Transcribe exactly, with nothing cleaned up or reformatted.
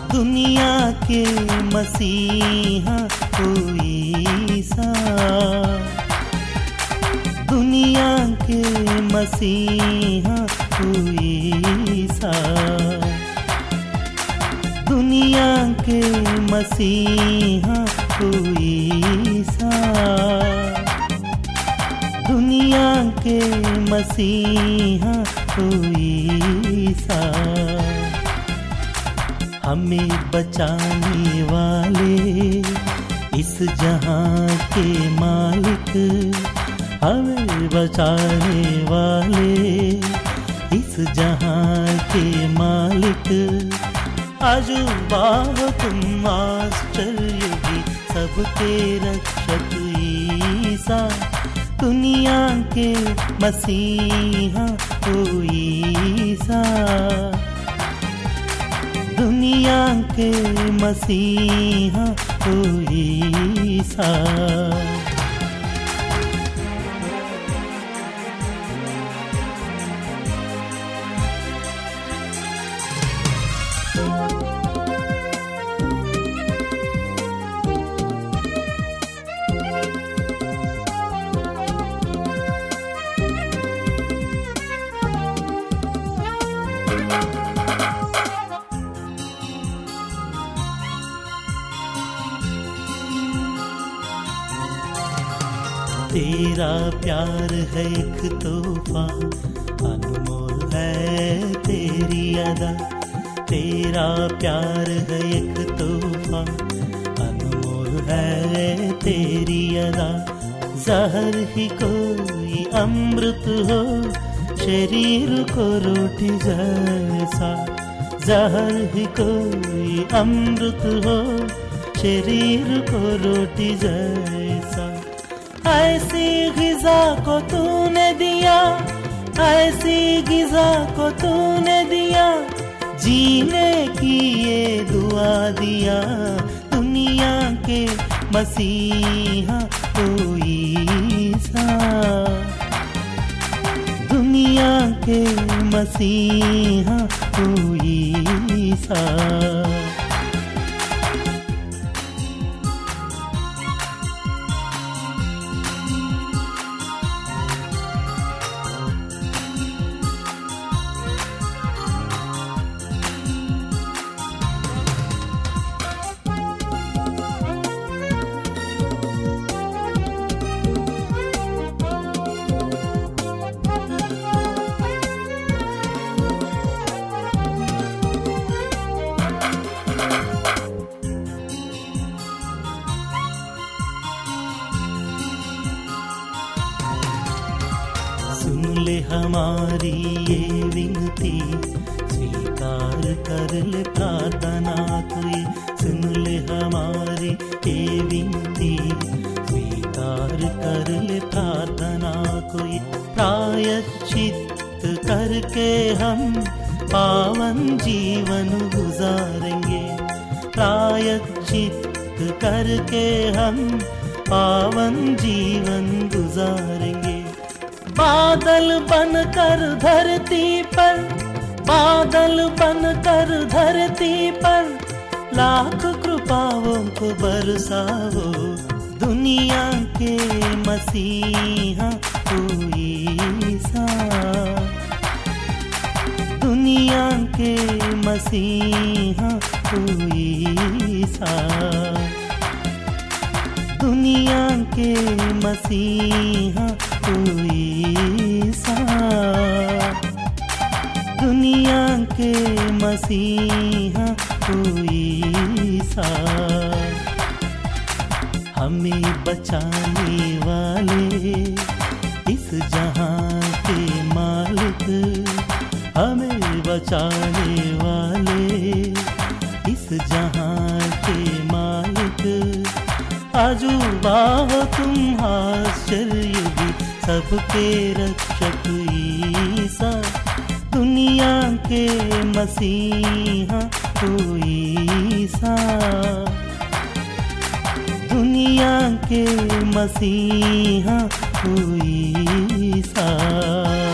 दुनिया के मसीहा ओ ईसा, दुनिया के मसीहा ओ ईसा, दुनिया के मसीहा ओ ईसा, दुनिया के मसीहा ओ ईसा। हमें बचाने वाले इस जहां के मालिक, हमें बचाने वाले इस जहां के मालिक, अजूबा हो तुम आश्चर्य भी सबके रक्षक ईसा, दुनिया के मसीहा ओ ईसा, दुनिया के मसीहा ओ ईसा। तेरा प्यार है एक तोहफा, अनमोल है तेरी अदा, तेरा प्यार है एक तोहफा, अनमोल है तेरी अदा। जहर ही कोई अमृत हो, शरीर को रोटी जैसा, जहर ही कोई अमृत हो, शरीर को रोटी जैसा। ऐसी ग़िज़ा को तूने दिया, ऐसी ग़िज़ा को तूने दिया, जीने की ये दुआ दिया, दुनिया के मसीहा ओ ईसा, दुनिया के मसीहा ओ ईसा। सुन ले हमारी ये विनती, स्वीकार कर ले प्रार्थना कोई, सुन ले हमारी ये विनती, स्वीकार कर ले प्रार्थना कोई। प्रायश्चित करके हम पावन जीवन गुजारेंगे, प्रायश्चित करके हम पावन जीवन गुजारेंगे। बादल बनकर धरती पर, बादल बनकर धरती पर, लाख कृपाओं को बरसाओ, दुनिया के मसीहा ओ ईसा, दुनिया के मसीहा ओ ईसा, दुनिया के मसीहा ओ ईसा, दुनिया के मसीहा ओ ईसा। हमें बचाने वाले इस जहां के मालिक, हमें बचाने वाले इस जहां के मालिक, अजूबा हो तुम आश्चर्य भी सबके रक्षक ईसा, दुनिया के मसीहा ओ ईसा, दुनिया के मसीहा ओ ईसा।